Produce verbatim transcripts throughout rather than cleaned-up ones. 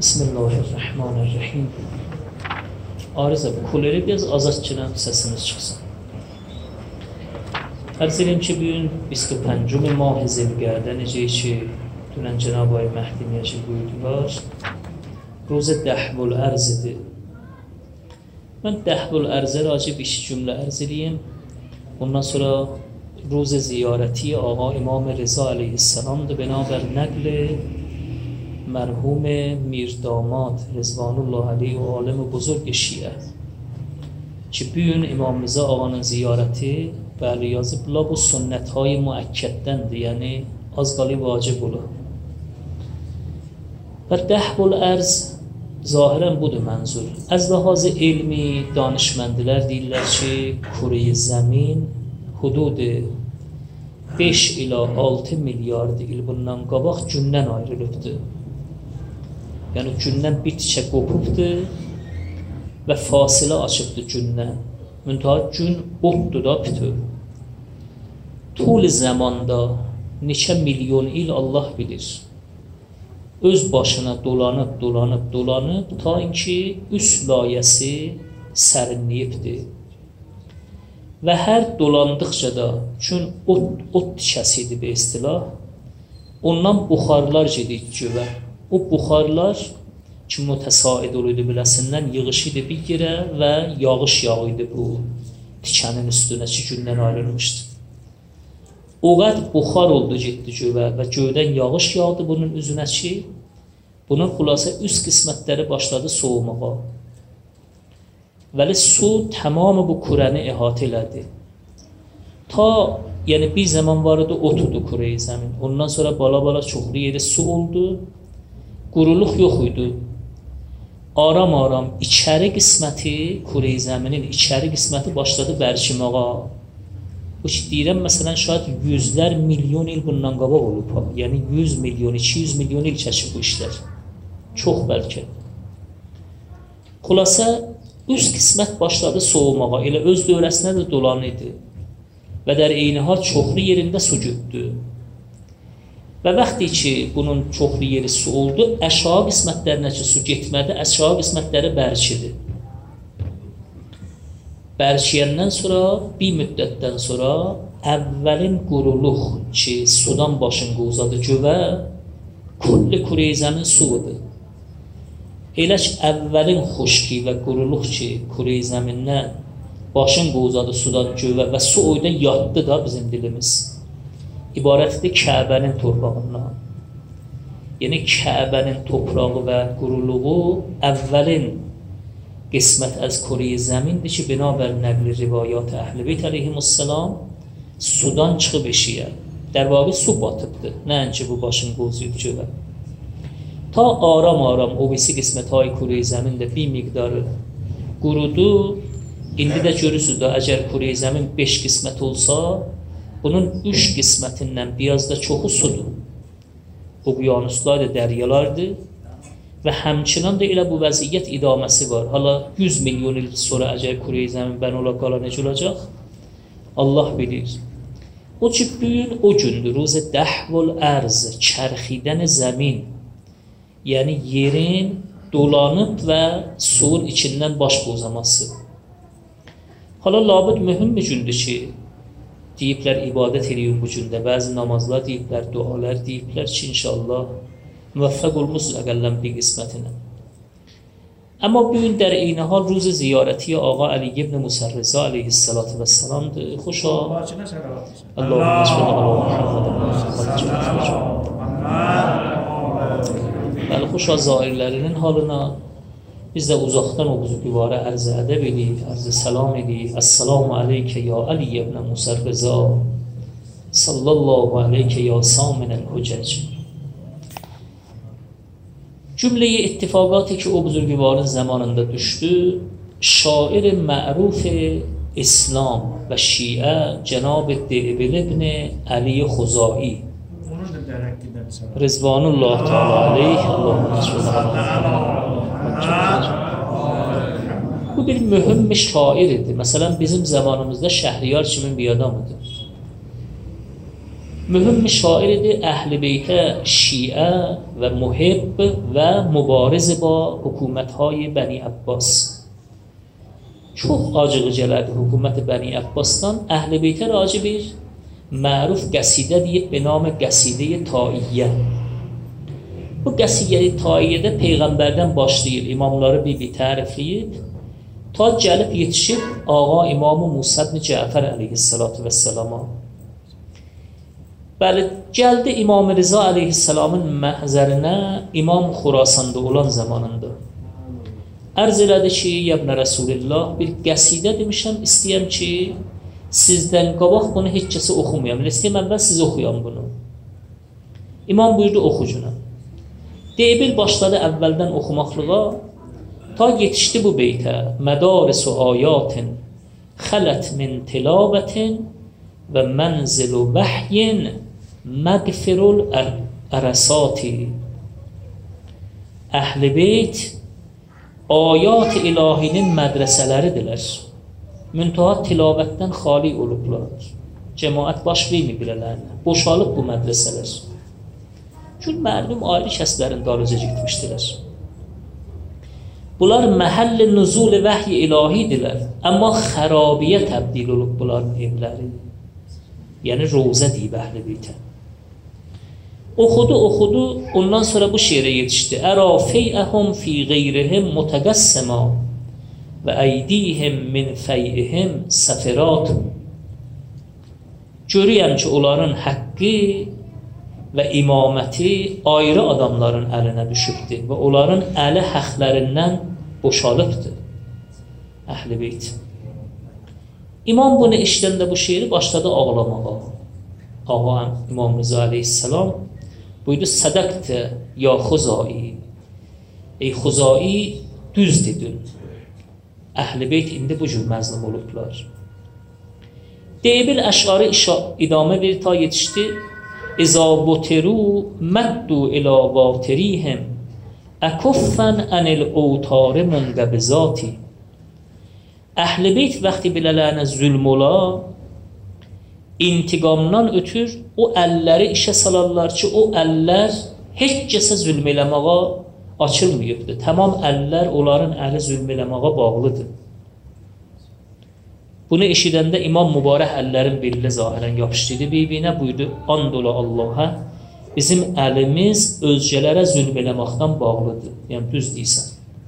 بسم الله الرحمن الرحیم. آرزه کولری بیاز azad کنم sesimiz çıksın. Arz edeyim ki bugün بیست و پنجم ماه ذی‌القعده necə ki dünən Cənab-ı Ay Məhdi necə buyurdular. روز دحو الارض idi. Mən dəhv الارض راجع bir cümlə arz edeyim. Ondan sonra روز زیارتی آقا امام رضا علیه السلام ده بنابر نقل مرحوم میرداماد رضوان الله علیه و عالم بزرگ شیعه که bugün امام رضا آقانın ziyareti bəli yazıblar bu sünnətهای müəkkəddəndir, yəni az qali vacib olur. Və dəhvul ərz zahirən budur mənzur. Az ləhaz elmi danışməndilər deyirlər ki, kure zəmin hudud beş ila altı milyard il bundan qabaq gündən ayrılıbdır. Yəni gündən bir tikə qopubdur və fasilə açıbdır gündən. Müntəha gün otdur da bütöv. Tul zamanda neçə milyon il Allah bilir. Öz başına dolanıb, dolanıb, dolanıb ta ki üst layəsi sərinləyibdir. Və hər dolandıqca da gün ot, ot tikəsidir be istilah. Ondan buxarlar gedir gövə. O buxarlar ki mütəsaid oluydu biləsindən yığışıydı bir yerə və yağış yağıydı bu tikənin üstünə ki gündən ayrılmışdı. O qədər buxar oldu getdi gövə və göydən yağış yağdı bunun üzünə ki bunun xülasə üst qismətləri başladı soğumağa. Vəli su tamamı bu kurəni əhatə elədi. Ta yəni bir zaman var idi oturdu kure-i zəmin. Ondan sonra bala-bala çoxlu yeri su oldu. Quruluq yox idi. Aram-aram içəri qisməti, kure-i zəminin içəri qisməti başladı bərkimağa. Bu ki deyirəm, məsələn, şayad yüzlər milyon il bundan qabaq olub. Yəni yüz milyon, iki yüz milyon il çəkib bu işlər. Çox bəlkə. Xülasə, üst qismət başladı soğumağa, elə öz dövrəsinə də dolan idi. Və dər eyni hal çoxlu yerində su gütdü. Və vaxtı ki, bunun çoxlu yeri su oldu, əşağı qismətlərinə ki, su getmədi, əşağı qismətləri bərkidir. Bərkiyəndən sonra, bir müddətdən sonra, əvvəlin quruluq ki, sudan başın qozadı gövə, kulli kure-i zəmin suudur. Elə ki, əvvəlin xoşki və quruluq ki, kure-i zəmindən başın qozadı sudan gövə və su oyda yatdı da bizim dilimiz. İbarətdir Kəbənin torpağından. Yəni Kəbənin toprağı və quruluğu əvvəlin qismət əz kure-i zəmindir ki, binabər nəqli rivayat Əhl-i Beyt əleyhimussalam sudan çıxıb eşiyə. Dərvaqı su batıbdır, nəinki bu başın qozuyub gövə. Ta aram-aram o birisi qismət-i kure-i zəmində bir miqdarı qurudu. İndi də görürsünüz də, əgər kure-i zəmin beş qismət olsa, bunun üç qismətindən biraz da çoxu sudur. Okyanuslar da dəryalardır və həmçinan da elə bu vəziyyət idaməsi var. Hala yüz milyon il sonra əgər kure-i zəmin bən ola qala necə olacaq? Allah bilir. O ki, bugün o gündür, روز دحو الارض, çərxidən zəmin. Yəni yerin dolanıb və suyun içindən baş bozaması. Hala labud mühüm bir gündür ki, deyiblər ibadət ediyor bu gündə, bəzi namazlar deyiblər, dualar deyiblər ki, inşallah müvəffəq olmuşuz əqəllən bir qismətinə. Amma bugün در این حال روز زیارتی آقا علی ابن موسی رضا علیه السلام ده. خوشا اللهم صل علی محمد. Bəli, xoşa zahirlərinin halına biz də uzaqdan o buzurgüvara ərz ədəb edib, ərz səlam edib. Əssalamu aleykə ya Ali ibn Musa Rıza, sallallahu aleykə ya saminəl hücəc. Cümləyi ittifaqatı ki o buzurgüvarın zamanında düşdü, şair məruf İslam və Şiə Cənab-ı Debil ibn Əli Xuzai Rızvanullah Teala aleyh, bu bir mühüm bir şair idi. Məsələn, bizim zamanımızda Şəhriyar kimin bir adamıdır. mühüm şairidir, Əhl-i Beytə şiə və muhibb və mübariz با hökumətهای Bəni Abbas. Çox acığı gələrdi hökumət Bəni Abbasdan. Əhl-i Beytə raci bir məruf qəsidə deyib به نام قصیده طائیه. Bu qəsidə Taiyyədə Peyğəmbərdən başlayır, imamları bir bir tərifləyib, ta gəlib yetişib Ağa İmam-ı Musa ibn Cəfər əleyhissalatu vəssalama. Bəli, gəldi İmam Rıza əleyhissalamın məhzərinə İmam Xurasanda olan zamanında. Ərz elədi ki, yəbnə Rəsulillah, bir qəsidə demişəm, istəyəm ki, sizdən qabaq bunu heç kəsi oxumayam. İstəyəm əvvəl siz oxuyam bunu. İmam buyurdu, oxucuna. Deybil başladı əvvəldən oxumaqlığa, ta yetişdi bu beytə. Mədarisu ayatin, xələt min tilabətin və mənzilu vəhyin məqfirul ərəsati. Əhl-i Beyt ayat ilahinin mədrəsələridirlər. Müntaha tilavətdən xali olublar. Cemaət baş verməyiblərlə. Boşalıb bu mədrəsələr. Çünki məlum ayrı kəslərin darıca getmişdilər. Bunlar məhəlli nüzul vəhy ilahidirlər. Amma xərabiyə təbdil olub bunların evləri. Yəni rozə deyib Əhl-i Beytə. Oxudu, oxudu, ondan sonra bu şeirə yetişdi. Ərə feyəhum fi qeyrihim mutəqəssəma və əydihim min feyihim səfiratun. Görüyəm ki, onların haqqı və imaməti ayrı adamların əlinə düşübdür və onların əli həqlərindən boşalıbdır. Əhl-i Beyt. İmam bunu işləndə bu şeiri başladı ağlamağa. Ağa İmam Rıza aleyhisselam buydu, sədəqtə ya Xuzai. Ey Xuzai, düz dedin. Əhl-i Beyt indi bu cür məzlum olublar. Deybil əşarı idamə bir ta yetişdi. İza butiru məddu ilə vatirihim əkuffən ənil ovtarı munqəbizati. Əhl-i Beyt vaxtı bilələrinə zülm ola, intiqamdan ötür o əlləri işə salarlar ki, o əllər heç kəsə zülm eləməğa açılmayıbdır. Tamam əllər onların əli zülm eləməğa bağlıdır. Bunu eşidəndə İmam Mübarək əllərin birinə zahirən yapışdıydı bir-birinə, buyurdu, and ola Allaha, bizim əlimiz özgələrə zülm eləməkdən bağlıdır. Yəni, düz deyirsən.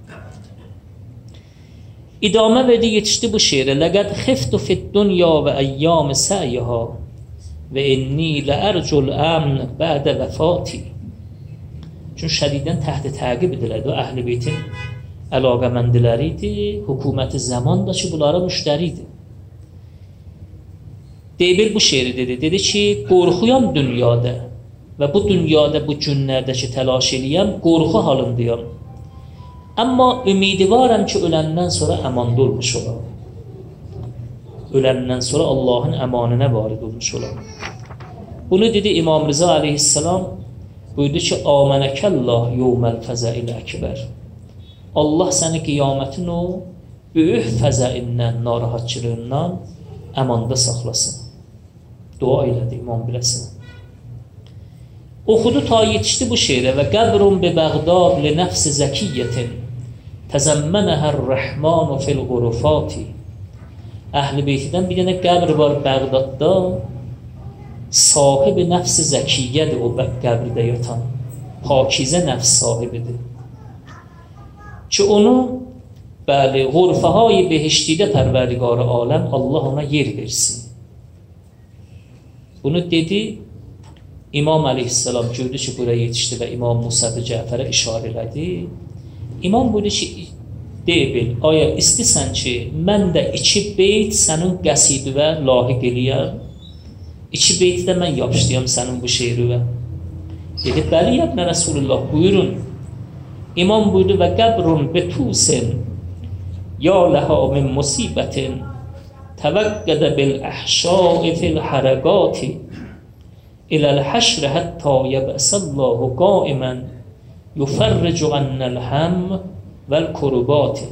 İdamə verdi, yetişdi bu şeirə. Ləqəd xiftu fid dünya və əyyam-ı səyiha və inni ləərcul əmn bədə vəfati. Çünki şədidən təhti təqib edilərdi. O Əhl-i Beytin əlaqəməndiləri idi, hökuməti zaman da ki, bunlara müştəri idi. Deybil bu şeiri dedi. Dedi ki, qorxuyam dünyada və bu dünyada bu günlərdəki təlaş eləyəm, qorxu halındayam. Amma ümidi varəm ki, öləndən sonra əmanda olmuş olam. Öləndən sonra Allahın əmanına varid olmuş olam. Bunu dedi İmam Rıza aleyhisselam, buyurdu ki, Âmenəkəllah yevməl fəzəil əkbər. Allah səni qiyamətin o böyük fəzəindən, narahatçılığından əmanda saxlasın. Dua elədi İmam biləsin. Oxudu ta yetişdi bu şeirə və qəbrun bi Bəğdad li nəfsi zəkiyyətin təzəmmənəhər rəhmanu fil qurufati. Əhl-i Beytidən bir dənə qəbr var Bəğdadda, sahibi nəfsi zəkiyyədir o qəbrdə yatan. Pakizə nəfs sahibidir. Ki onu, bəli, qurfəhəyi behiştidə pərverdigarı aləm Allah ona yer versin. Bunu dedi, İmam aleyhisselam gördü ki, buraya yetişdi və İmam Musa ibn Cəfərə işarə elədi. İmam buyurdu ki, deyil, aya istəsən ki, mən də iki beyt sənin qəsidüvə lahiq eləyəm, iki beyti də mən yapışdıyam sənin bu şeirüvə. Dedi, bəli, yəbnə Rəsulullah, buyurun. İmam buyurdu və qəbrun betusin ya ləhə min musibətin təvəqqədə bil əhşai fil hərəqati iləl həşrə həttə yəbəsəllahu qaimən yufərricu annəl həm vəl kurubati.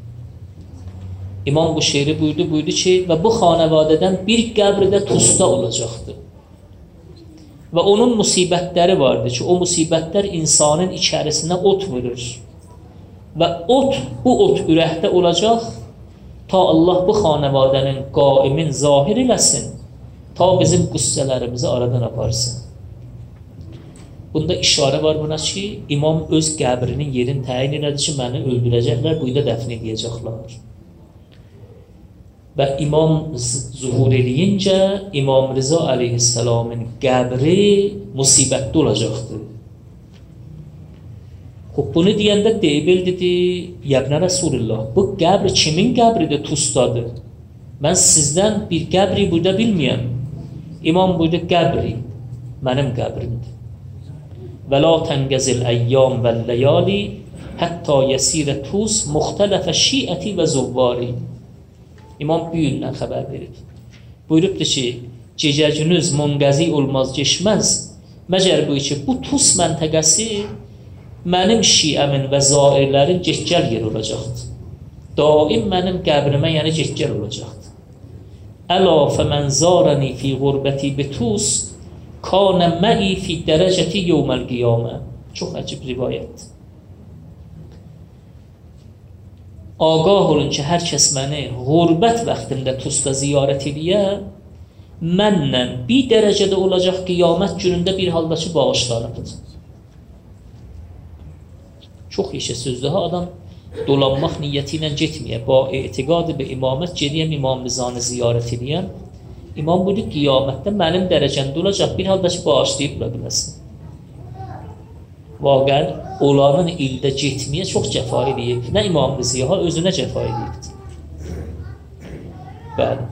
İmam bu şeiri buyurdu, buyurdu ki, və bu xanəvadədən bir qəbrdə tusta olacaqdır. ve onun musibetleri vardı ki o musibetler insanın içerisine ot vurur. Ve ot, bu ot ürəkdə olacaq ta Allah bu xanəvadənin qaimin zahir eləsin, ta bizim qüssələrimizi aradan aparsın. Bunda işarə var buna ki, imam öz qəbrinin yerini təyin elədi ki, məni öldürəcəklər, buyda dəfn edəcəklər. Və imam zuhur eləyincə, İmam Rıza əleyhisselamın qəbri musibətdə olacaqdır. Xub, bunu deyəndə Debil dedi, Yəbnə Rasulullah, bu qəbri kimin qəbridir, Tustadır? Mən sizdən bir qəbri burada bilməyəm. İmam buydu, qəbri, mənim qəbrimdir. Və la təngəzil əyyam və ləyali, hətta yəsirə tus, müxtələfə şiəti və zuvvari. İmam büyündən xəbər verir. Buyurubdur ki, gecə-gündüz munqəzi olmaz, geçməz. Məgər bu ki, bu tus məntəqəsi mənim şiəmin və zairlərin getgəl yer olacaqdır. Daim mənim qəbrimə, yəni getgəl olacaqdır. Əla fəmən zarəni fi qurbəti bitus, kanə mə'i fi dərəcəti yevməl qiyamə. Çox əcib rivayətdir. Ağah olun ki, hər kəs məni qurbət vaxtımda Tusda ziyarət ediyə, mənlə bir dərəcədə olacaq qiyamət günündə bir halda ki, bağışlanıbdır. Çox işə sözdür. Adam dolanmaq niyyəti ilə getməyə, ba etiqadı bir imamət gediyəm, İmam Rızanı ziyarət ediyəm. İmam buyurdu, qiyamətdə mənim dərəcəmdə olacaq, bir halda ki, bağışlayıb ola biləsin. Vaqəən, olanın ildə getməyə çox cəfa edib. Nə İmam Rıziyaha özünə cəfa edibdir. Bəli.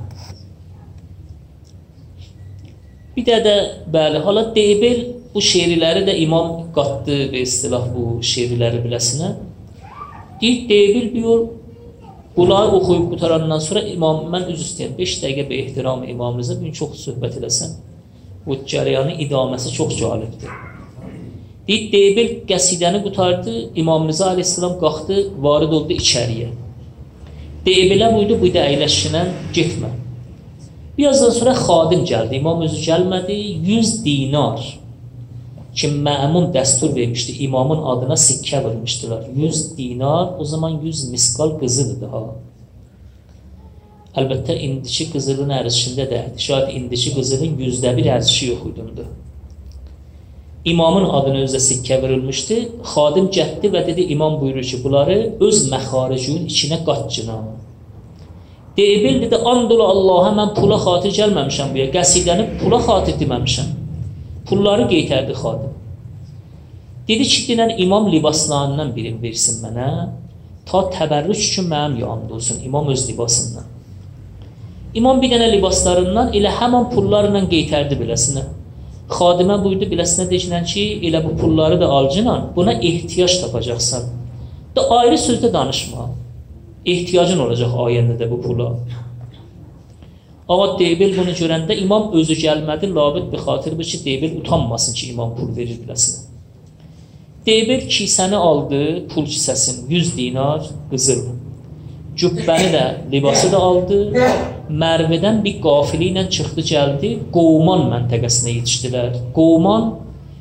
Bir də də, bəli, hala Debil bu şeirləri də imam qatdı və istilah bu şeirləri biləsinə. Deyir, Debil diyor, bunları oxuyub qutarandan sonra imam, mən üz istəyəm, beş dəqiqə bir ehtiram imamınıza, bugün çox söhbət eləsən. Bu cəryanın idaməsi çox cəlibdir. Deyir, Debil qəsidəni qutardı, İmam Rıza aleyhisselam qalxdı, varid oldu içəriyə. Debilə buydu, buydu əyləşinən getmə. Birazdan sonra xadim gəldi, imam özü gəlmədi, yüz dinar ki, məmun dəstur vermişdi, imamın adına sikkə vermişdilər. yüz dinar, o zaman yüz miskal qızıdır daha. Əlbəttə, indiki qızılın ərzişində də, şayət indiki qızılın yüzdə bir ərzişi yox idimdir. İmamın adını özə sikkə verilmişdi, xadim gətdi və dedi, imam buyurur ki, bunları öz məxaricinin içinə qatcına. Debil dedi, and ola Allaha, mən pula xatir gəlməmişəm buya, qəsidəni pula xatir deməmişəm. Pulları qeytərdi xadim. Dedi ki, dinən imam libaslarından birini versin mənə, ta təbərrüc üçün mənim yanımda olsun, imam öz libasından. İmam bir dənə libaslarından elə həman pullarla qeytərdi biləsinə. Xadimə buyurdu biləsinə deyilən ki, elə bu pulları da alcınan, buna ehtiyac tapacaqsan. Da ayrı sözdə danışma. Ehtiyacın olacaq ayəndə də bu pula. Ama Debil bunu görəndə imam özü gəlmədi, labid bir xatir bir ki, Debil utanmasın ki, imam pul verir biləsinə. Debil kisəni aldı, pul kisəsini, yüz dinar qızıl. Cübbəni də, libası da aldı. Mərvədən bir qafili ilə çıxdı, gəldi. Qovman məntəqəsinə yetişdilər. Qovman,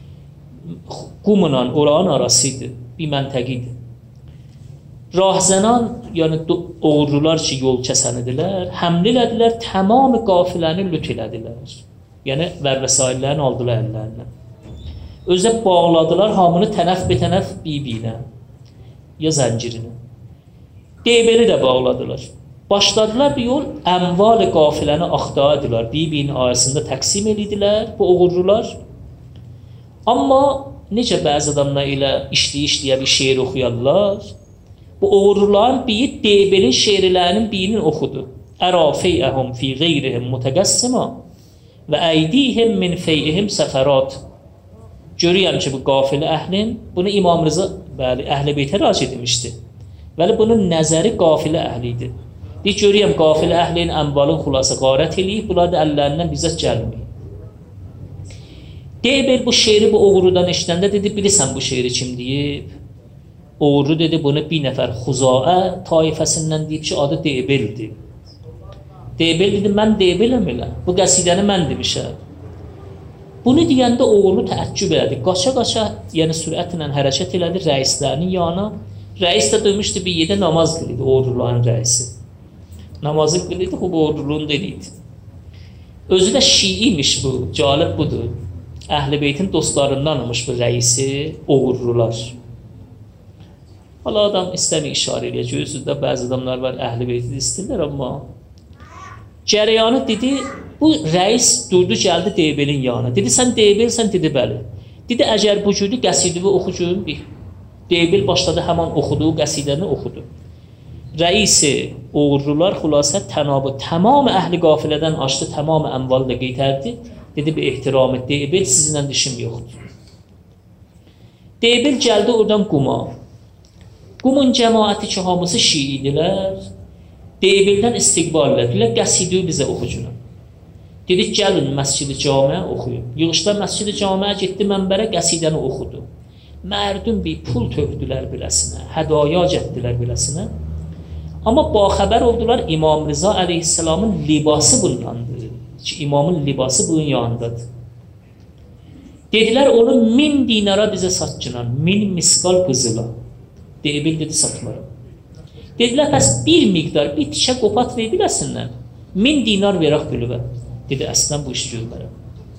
Qumla oranın arasıydı, bir məntəqiydi. Rahzənan, yəni oğurlular ki, yol kəsənidilər, həml elədilər, tamamı qafiləni lüt elədilər. Yəni, vər vəsaillərini aldılar əllərinə. Özə bağladılar, hamını tənəf betənəf bibiyinə, ya zəncirinə. Deybeli də bağladılar. Başladılar bir yol, əmval-i qafiləni axtardılar, bibiyinin arasında təqsim edildilər bu oğurlular. Amma necə bəzi adamlar ilə işləyə-işləyə bir şeir oxuyarlar, bu oğurluların biri Deybelin şeirlərinin birinin oxudu. Ərə feyəhum fi qeyrihim mütəqəssima və əydihim min feyihim səfərat. Görüyəm ki, bu qafili əhlin, bunu İmam Rıza, bəli, əhl-i beytə rac edilmişdi. Bəli, bunun nəzəri qafili əhlidir. Deyir, görüyəm, qafili əhlin əmvalın xulası qarət eləyib, bunlar da əllərindən bizət gəlməyib. Deybel bu şeiri bu oğrudan eşidəndə dedi, bilirsən bu şeiri kim deyib? Oğru dedi, bunu bir nəfər Xuzaə taifəsindən deyib ki, adı Bunu deyəndə oğlu təəccüb elədi. Qaça-qaça, yəni sürətlə hərəkət elədi rəislərinin yanına. Rəis də dönmüşdü bir yerdə namaz qılıydı, orduların rəisi. Namazı qılıydı, xub orduluğunu eləydi. Özü də Şiiymiş bu, calib budur. Əhl-i Beytin dostlarındanmış bu rəisi, oğurlular. Hala adam istəmir işarə eləyək. Özündə bəzi adamlar var, Əhl-i Beyti istəyirlər, amma cərəyanı dedi, bu rəis durdu, gəldi Deybelin yanına. Dedi, sən Deybelsən, dedi, bəli. Dedi, əgər bu cürdü qəsidəvi oxucum, bir. Deybel başladı, həman oxudu, qəsidəni oxudu. Rəisi, oğurlular, xülasə, tənabı, tamam əhli qafilədən açdı, tamam əmvalı da qeytərdi. Dedi, bir ehtiramı, Deybel, sizinlə dişim yoxdur. Deybel gəldi oradan Quma. Qumun cəmaəti ki, hamısı Şiidilər, Deybeldən istiqbal elədilər, qəsidəvi bizə oxucuna. Dedik, gəlin məscid-i camiə oxuyun. Yığışda məscid-i camiə getdi, mənbərə qəsidəni oxudu. Mərdum bir pul tökdülər biləsinə, hədaya getdilər biləsinə. Amma baxəbər oldular, İmam Rıza əleyhisselamın libası bundandır. Ki, imamın libası bunun yanındadır. Dedilər, onu min dinara bizə satçınan, min miskal qızıla. Deybel dedi, satmaram. Dedilər, bəs bir miqdar, bir tikə qopat ver biləsinlər. Min dinar verək bülüvə. Dedi, əslən bu işi görmərəm.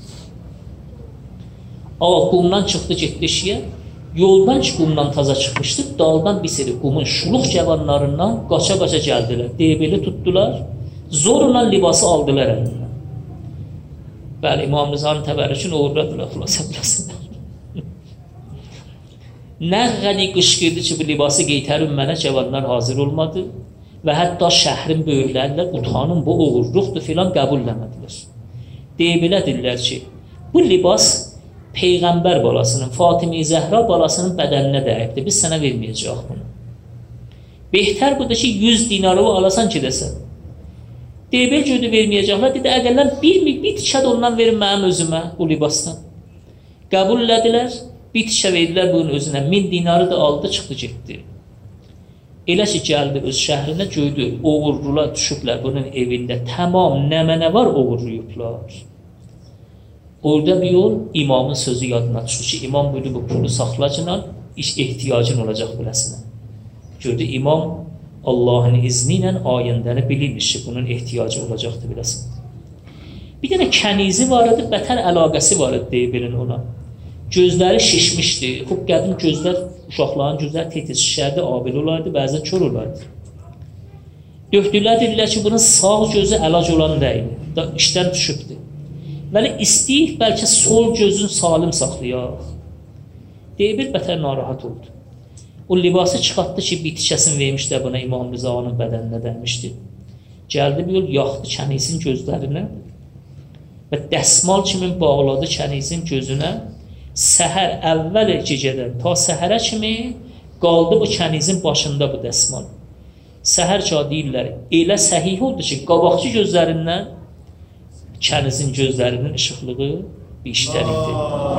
Ağa, qumdan çıxdı, getdi işiyə. Yoldan ki, qumdan taza çıxmışdı, daldan bir seri qumun şuluq cavanlarından qaça-qaça gəldilər. Deybeli tutdular, zorla libası aldılar əlindən. Bəli, İmam Rızanın təbərrükünü uğurladılar, xülasə biləsinlər. Nə qədi qışqırdı ki, bu libası qeytərin mənə cavanlar hazır olmadı və hətta şəhrin böyüklərlər utanın, bu uğurluqdur filan qəbulləmədilər. Deybilə deyirlər ki, bu libas Peyğəmbər balasının, Fatimi Zəhra balasının bədəninə dəyibdir, biz sənə verməyəcək bunu. Behtər budur ki, yüz dinarı alasan ki, desən. Deybel gördü verməyəcəklər, dedi, əgərlər bir, bir tikə də ondan verin mənim özümə, bu libasdan. Qəbul elədilər, bir tikə verdilər bunun özünə, min dinarı da aldı, çıxdı, getdi. Elə ki, gəldi öz şəhrinə, gördü, oğurlular düşüblər bunun evində, tamam nəmənə var oğurluyublar. Orada bir yol imamın sözü yadına düşür ki, imam buyurdu, bu pulu saxlacına iş ehtiyacın olacaq biləsinə. Gördü, imam Allahın izni ilə ayəndəni bilirmiş ki, bunun ehtiyacı olacaqdır biləsinə. Bir dənə kənizi var idi, bətər əlaqəsi var idi Deybelin ona. Gözləri şişmişdi, xub qədim gözlər, uşaqların gözləri tetiz şişərdi, abil olardı, bəzən kör olardı. Döhdülər, dedilər ki, bunun sağ gözü əlac olan rəyini, işdən düşübdür. Vəli istəyik, bəlkə sol gözün salim saxlayaq. Deybel bətər narahat oldu. O libası çıxartdı ki, bir tikəsini vermişlər buna, İmam Rızanın bədəninə dəymişdi. Gəldi bir yol, yaxdı kənizin gözlərinə və dəsmal kimi bağladı kənizin gözünə. Səhər əvvəl gecədən ta səhərə kimi qaldı bu kənizin başında bu dəsmal. Səhər çağı deyirlər, elə səhih oldu ki, qabaqçı gözlərindən kənizin gözlərinin işıqlığı bir işlər idi.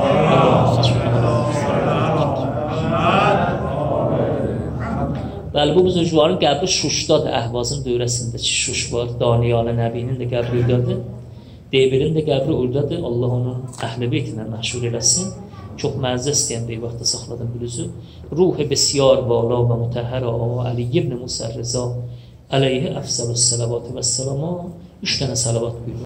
Bəli, bu buzurcuların qəbri Şuşdadır, Əhvazın dövrəsindəki Şuş var, Daniyalı Nəbinin də qəbri oradadır. Deybelin də qəbri oradadır, Allah onun Əhl-i Beytinə məşhur eləsin. Çox məzə istəyən bir vaxtda saxladım bilüzü. Ruh-i besyar bala və mütəhərə Ali ibn Musa Rıza əleyhi əfsəlü səlavatü və səlama üç dənə səlavat buyurur.